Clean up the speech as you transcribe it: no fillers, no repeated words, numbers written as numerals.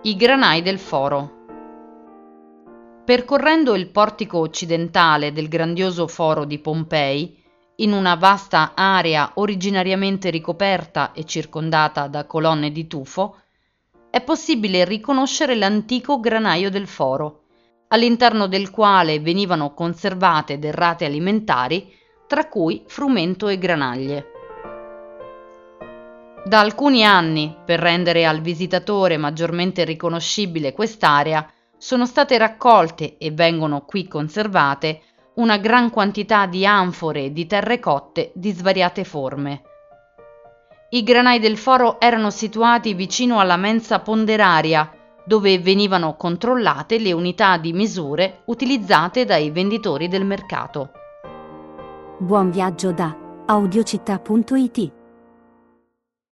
I granai del foro. Percorrendo il portico occidentale del grandioso foro di Pompei, in una vasta area originariamente ricoperta e circondata da colonne di tufo, è possibile riconoscere l'antico granaio del foro, all'interno del quale venivano conservate derrate alimentari, tra cui frumento e granaglie. Da alcuni anni, per rendere al visitatore maggiormente riconoscibile quest'area, sono state raccolte e vengono qui conservate una gran quantità di anfore di terre cotte di svariate forme. I granai del foro erano situati vicino alla mensa ponderaria, dove venivano controllate le unità di misure utilizzate dai venditori del mercato. Buon viaggio da audiocittà.it